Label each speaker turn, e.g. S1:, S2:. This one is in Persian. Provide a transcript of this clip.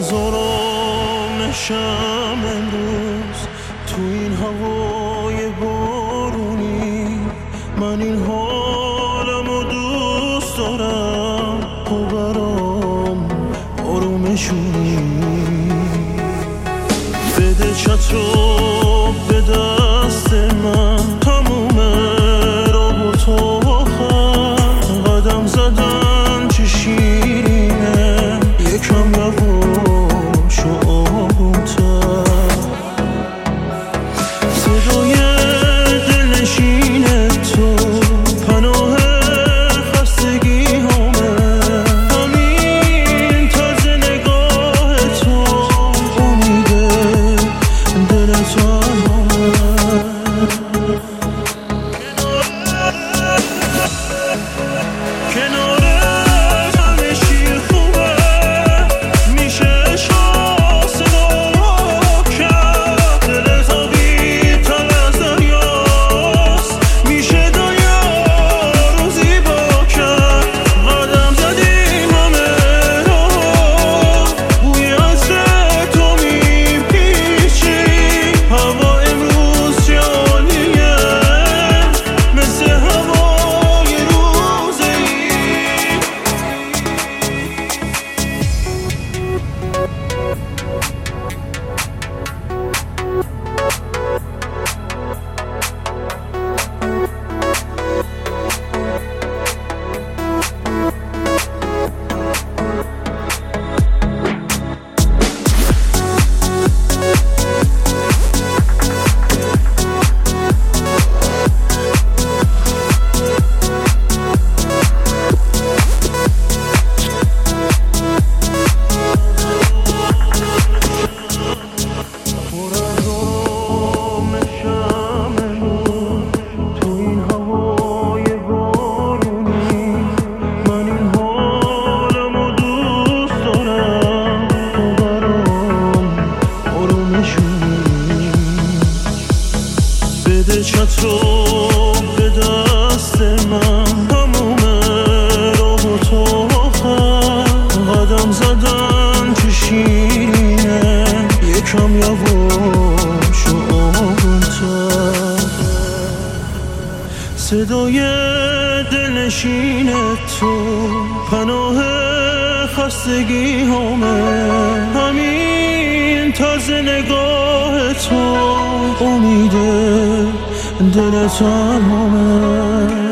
S1: از آرامشم امروز تو این هوای بارونی، من این حالمو دوست دارم، تو برام آرومشونی. بده چترو به دست من، تموم راه و تو قدم زدن چه شیرینه، یکم یواش و آرومتر. صدای دلنشین تو پناه خستگی همه، همین طرز نگاه تو امیده دل تنهامه. کنارت همه چی خوبه، میشه شاه صدا کرد، دلت آبی‌تر از دریاست، میشه دریا رو زیبا کرد. قدم زدیم همه راه، بوی عطر تو میپیچی، هوا امروز چه عالیه، مثل هوای روز عید. پر از آرامشم امروز تو این هوای بارونی، من این حالمو دوست دارم، تو برام آرومشونی. بده چترو به دست من، تموم راه و تو قدم زدن چه شیرینه، یکم یواش و آرومتر. صدای دلنشین تو پناه خستگی همه، همین طرز نگاه تو امیده دل تنهامه.